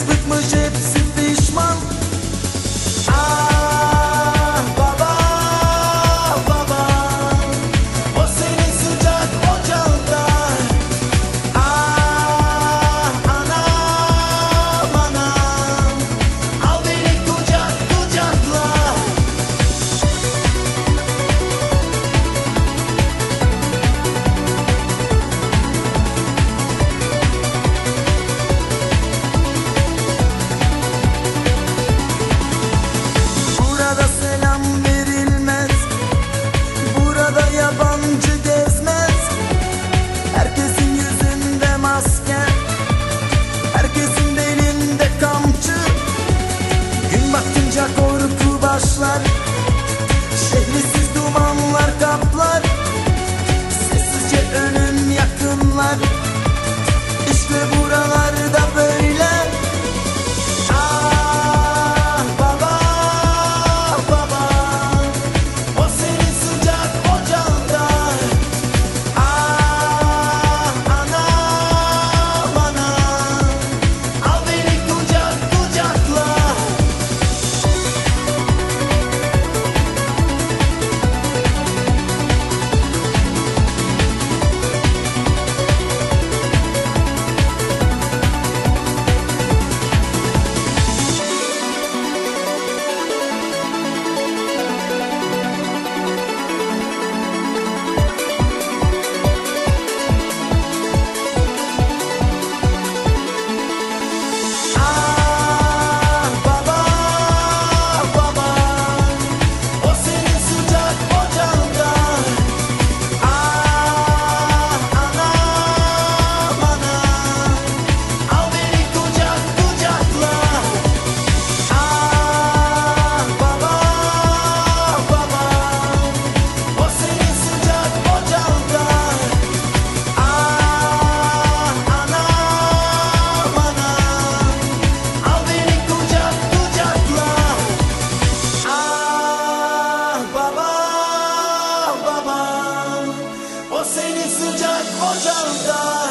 Herkes bıkmış, hepsi pişman. Ah baba, baba, o senin sıcak ocağında. Ah anam, anam, al beni kucak kucakla. Burada selam verilmez, burada yabancı gezmez. Herkesin yüzünde maske, herkesin elinde kamçı. Gün batınca korku başlar, şehri siz dumanlar kaplar. Sessizce ölüm yakınlar, işte buralarda böyle. Ah baba, baba, o senin sıcak ocağında. Ah anam, anam, al beni kucak kucakla. Ah baba, baba, o senin sıcak ocağında. Ah anam, anam, al beni kucak kucakla. Ah baba, baba, o senin sıcak ocağında. Ah anam, anam, al beni kucak kucakla. Ah baba, baba, o senin sıcak ocağında.